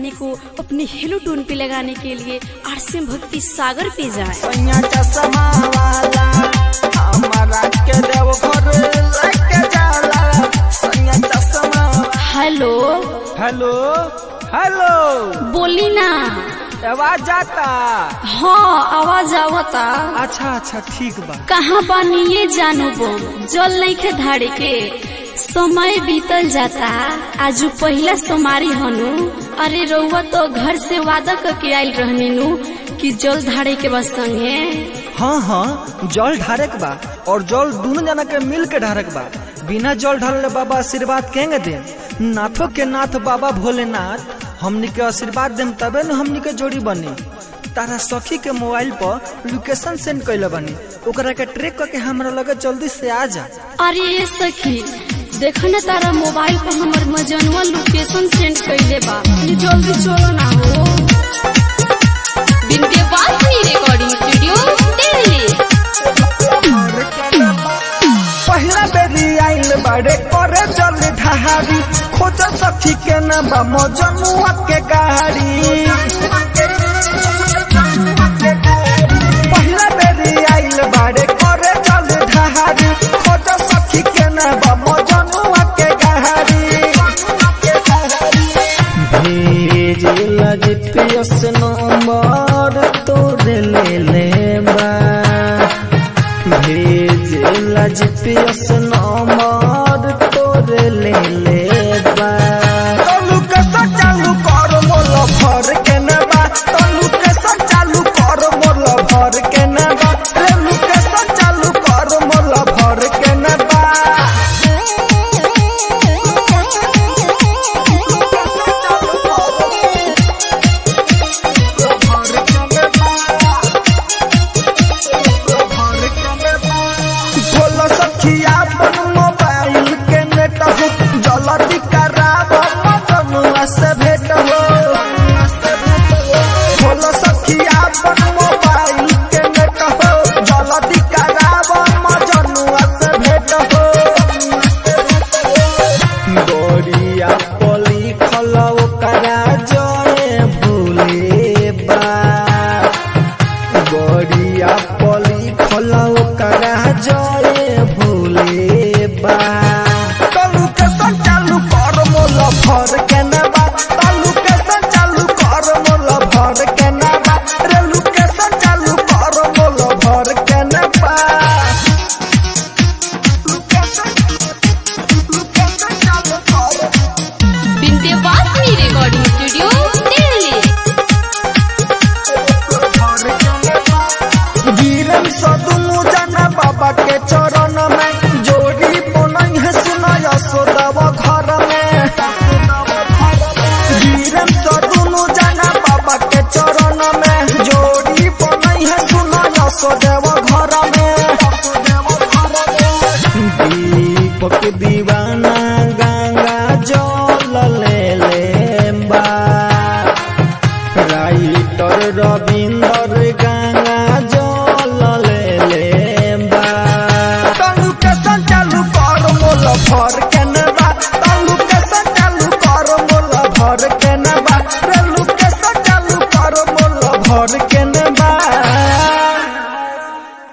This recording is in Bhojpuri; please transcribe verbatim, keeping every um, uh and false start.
सभी को अपने हेलो टोन पे लगाने के लिए आरसीएम भक्ति सागर पे जाए। हेलो हेलो हेलो बोली ना, आवाज जाता? हाँ आवाज आवता। अच्छा अच्छा ठीक बा। कहाँ बानी ये जानू बम, जल नहीं खे धाड़े के समय बीतल जाता। आजू पहला सोमारी हनु, अरे रउआ तो घर से वादा करके आयल रहनी नु कि जल धाड़े के बस संगे। हाँ हाँ जल ढारक बा और जल दोनों जना के मिल के ढारक बा। बिना जल ढाले बाबा आशीर्वाद केंगे दे। नाथों के नाथ बाबा भोलेनाथ हमनी के आशीर्वाद देम तबे न हमनी के जोड़ी बनी। तारा सखी के मोबाइल पर लोकेशन सेंड कइले बनी, ओकरा के ट्रैक करके हमरा लगे जल्दी से आ जा। अरे ये सखी देखो ना, तारा मोबाइल पर हमर मजनुआ लोकेशन सेंड कइले बा, ये जल्दी चलो ना हो। Vindhyavasini recording studio Delhi. पहला बेरी आइल बाड़े करे जल ढहारी, खोज सखी के ना बा मजनुआ के गाड़ी। पहला बेरी आइल बाड़े करे जल ढहारी, खोज सखी के ना बा मजनुआ के गाड़ी। भेजिला जीपीएस नंबर तोरे ले लेबा, भेजिला जीपीएस नंबर तोरे ले लेबा। तलू के चालू कर मोल भर के नेबा, तलू के चालू कर मोल भर के नेबा, तलू के चालू कर मोल भर के नेबा। मोबाइल के नेट हो जल्दी कराब मजनुआ से भेट हो। बोलो सखिया अपन मोबाइल के नेट हो जल्दी कराब मजनुआ से भेट हो। गोरिया पली खलौ करा जय भूले बा, गोरिया पली खलौ करा जय भूले बा। तलू के चालू कर मोल भर के नेबा, तलू के चालू कर मोल भर के नेबा, रेलू के चालू कर मोल भर के नेबा। Vindhyavasini recording studio Delhi. गिरन सदुनु जना बाबा के चरण में, जोड़ी बनई है सुना यशोदा घर में। गिरन सदुनु जना बाबा के चरण में, जोड़ी बनई है सुना यशोदा घर में। दीपक दीवा